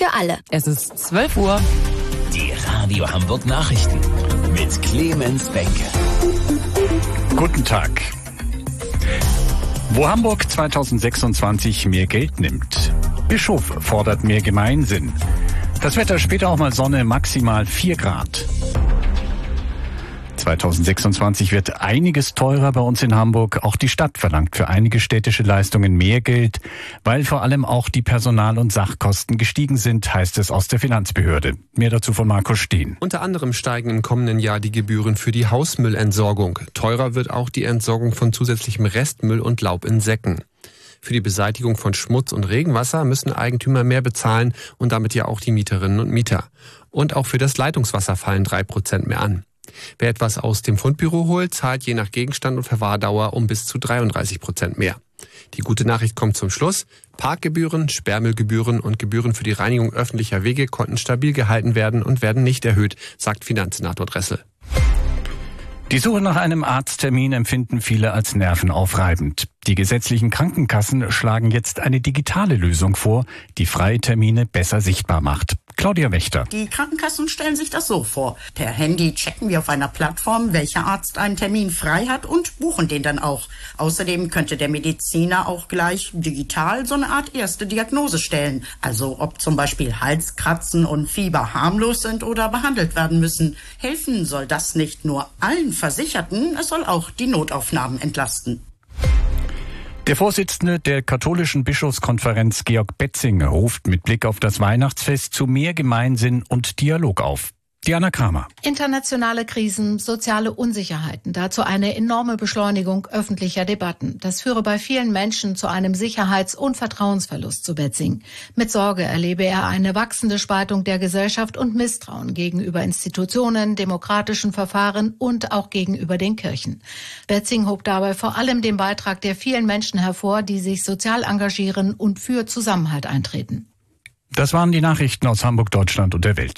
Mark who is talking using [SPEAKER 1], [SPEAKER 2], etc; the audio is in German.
[SPEAKER 1] für alle.
[SPEAKER 2] Es ist 12 Uhr.
[SPEAKER 3] Die Radio Hamburg Nachrichten mit Clemens Benke.
[SPEAKER 4] Guten Tag. Wo Hamburg 2026 mehr Geld nimmt. Bischof fordert mehr Gemeinsinn. Das Wetter später auch mal Sonne, maximal 4 Grad. 2026 wird einiges teurer bei uns in Hamburg. Auch die Stadt verlangt für einige städtische Leistungen mehr Geld, weil vor allem auch die Personal- und Sachkosten gestiegen sind, heißt es aus der Finanzbehörde. Mehr dazu von Markus Steen.
[SPEAKER 5] Unter anderem steigen im kommenden Jahr die Gebühren für die Hausmüllentsorgung. Teurer wird auch die Entsorgung von zusätzlichem Restmüll und Laub in Säcken. Für die Beseitigung von Schmutz und Regenwasser müssen Eigentümer mehr bezahlen und damit ja auch die Mieterinnen und Mieter. Und auch für das Leitungswasser fallen 3% mehr an. Wer etwas aus dem Fundbüro holt, zahlt je nach Gegenstand und Verwahrdauer um bis zu 33% mehr. Die gute Nachricht kommt zum Schluss. Parkgebühren, Sperrmüllgebühren und Gebühren für die Reinigung öffentlicher Wege konnten stabil gehalten werden und werden nicht erhöht, sagt Finanzsenator Dressel.
[SPEAKER 4] Die Suche nach einem Arzttermin empfinden viele als nervenaufreibend. Die gesetzlichen Krankenkassen schlagen jetzt eine digitale Lösung vor, die freie Termine besser sichtbar macht. Claudia Wächter.
[SPEAKER 6] Die Krankenkassen stellen sich das so vor. Per Handy checken wir auf einer Plattform, welcher Arzt einen Termin frei hat und buchen den dann auch. Außerdem könnte der Mediziner auch gleich digital so eine Art erste Diagnose stellen. Also ob zum Beispiel Halskratzen und Fieber harmlos sind oder behandelt werden müssen. Helfen soll das nicht nur allen Versicherten, es soll auch die Notaufnahmen entlasten.
[SPEAKER 4] Der Vorsitzende der katholischen Bischofskonferenz Georg Betzing ruft mit Blick auf das Weihnachtsfest zu mehr Gemeinsinn und Dialog auf. Diana Kramer.
[SPEAKER 7] Internationale Krisen, soziale Unsicherheiten, dazu eine enorme Beschleunigung öffentlicher Debatten. Das führe bei vielen Menschen zu einem Sicherheits- und Vertrauensverlust, zu Betzing. Mit Sorge erlebe er eine wachsende Spaltung der Gesellschaft und Misstrauen gegenüber Institutionen, demokratischen Verfahren und auch gegenüber den Kirchen. Betzing hob dabei vor allem den Beitrag der vielen Menschen hervor, die sich sozial engagieren und für Zusammenhalt eintreten.
[SPEAKER 4] Das waren die Nachrichten aus Hamburg, Deutschland und der Welt.